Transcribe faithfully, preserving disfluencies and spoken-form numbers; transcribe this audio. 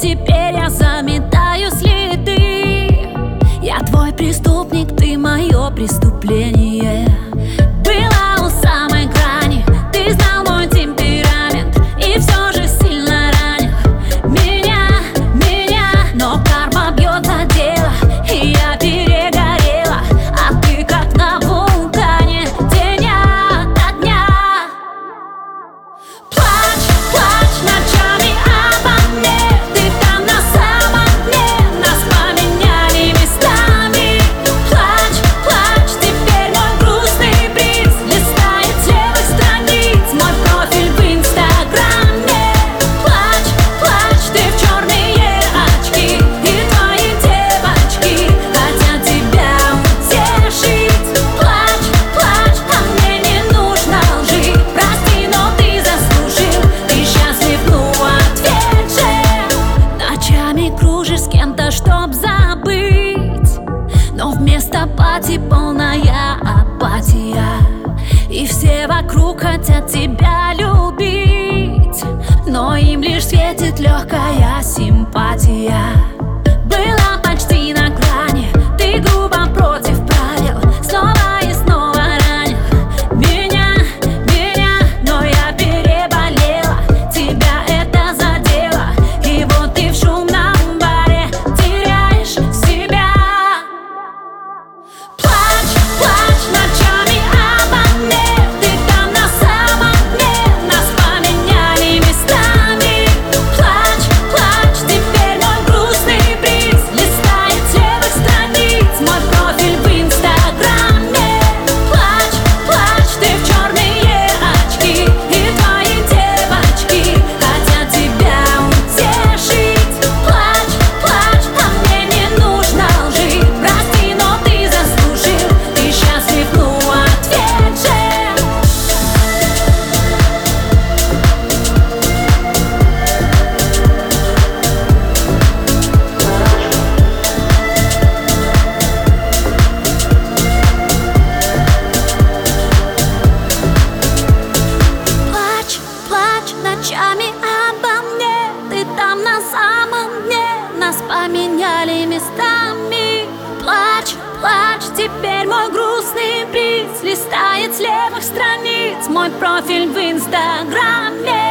теперь я заметаю следы. Я твой преступник, ты мое преступление. Была у самой грани, ты знал мой темперамент, и все же сильно ранил меня, меня. Но карма бьет за дело, и я перегорела, а ты как на вулкане, день ото дня. Плачь, плачь ночами обо мне, ты там на самом дне, нас поменяли местами. Плачь, плачь, теперь мой грустный приз листает с левых страниц мой профиль в инстаграме. Плачь, плачь, ты в черные очки, и твои девочки хотят тебя утешить. Плачь, плачь, а мне не нужно лжи, прости, но ты заслужил, ты счастлив, ну ответь же. Ночами кружишь с кем-то, чтоб забыть, но вместо пати полная апатия, и все вокруг хотят тебя любить, но им лишь светит легкая симпатия. Была почти на грани, ты грубо против правил, снова и снова ранил меня, меня. Но я переболела, тебя это задело, и вот ты в шумном баре теряешь себя. Плачь, плачь ночами обо мне, ты там на самом дне, нас поменяли местами. Плачь, плачь, теперь мой грустный приз листает с левых страниц мой профиль в инстаграме. Плачь, плачь, ты в черные очки, и твои девочки хотят тебя утешить. Плачь, плачь, а мне не нужно лжи, прости, но ты заслужил, ты счастлив, ну ответь же. Плачь, плачь ночами обо мне, ты там на самом дне, нас поменяли местами. Плачь, плачь, теперь мой грустный приз листает с левых страниц мой профиль в инстаграме.